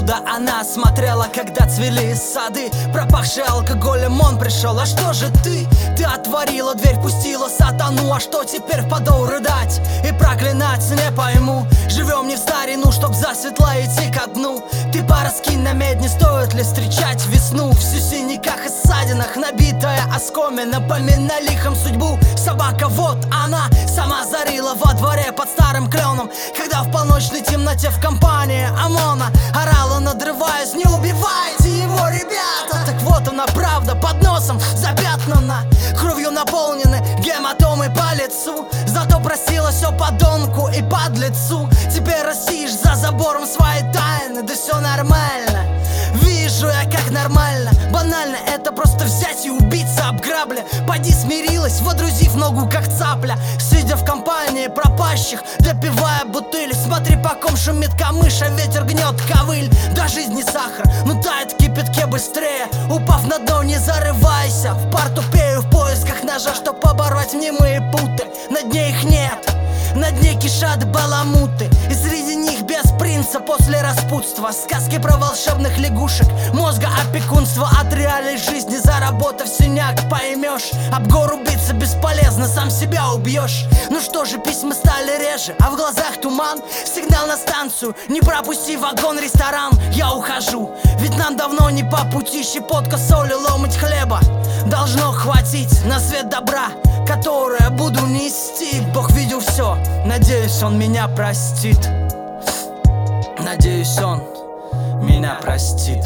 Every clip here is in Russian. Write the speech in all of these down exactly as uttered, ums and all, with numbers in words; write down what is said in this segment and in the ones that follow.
Куда она смотрела, когда цвели сады? Пропахший алкоголем он пришел. А что же ты? Ты отворила дверь, пустила сатану. А что теперь в подол рыдать и проклинать? Не пойму. Живем не в старину, чтоб засветло идти ко дну. Ты пораскинь на медне, стоит ли встречать весну? Всю в синяках и ссадинах, набитая оскомина, помина лихом судьбу. Собака, вот она, сама зарила во дворе под старым кленом, когда в полночной темноте в компании ОМОНа орала, надрываясь: не убивайте его, ребята! Так вот она правда, под носом запятнана, кровью наполнены гематомы по лицу. Зато простила все подонку и подлецу. Теперь растишь за забором свои тайны, да все нормально. Вижу я, как нормально. Банально, это просто взять и убиться об грабли. Поди смирилась, водрузив ногу, как цапля, сидя в компании пропащих, допивая бутыли. Смотри, по ком шумит камыш, а ветер гнет ковыль. До жизни сахар, ну тает в кипятке быстрее. Упав на дно, не зарывайся. В пар тупею в поисках ножа, чтоб побороть мнимые путы. На дне их нет, на дне кишат баламуты, и среди них без принца после распутства. Сказки про волшебных лягушек, мозга опекунство. От реальной жизни заработав синяк, поймешь, об гору биться бесполезно, сам себя убьешь. Ну что же, письма стали реже, а в глазах туман. Сигнал на станцию, не пропусти вагон, ресторан. Я ухожу, ведь нам давно не по пути. Щепотка соли, ломоть хлеба должно хватить на свет добра, которое буду нести. Бог видел все, надеюсь, он меня простит. Надеюсь, он меня простит.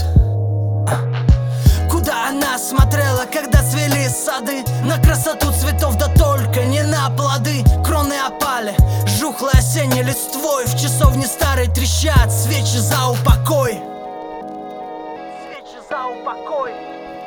Куда она смотрела, когда цвели сады? На красоту цветов, да только не на плоды. Кроны опали, жухлой осенней листвой. В часовне старой трещат свечи за упокой. Свечи за упокой.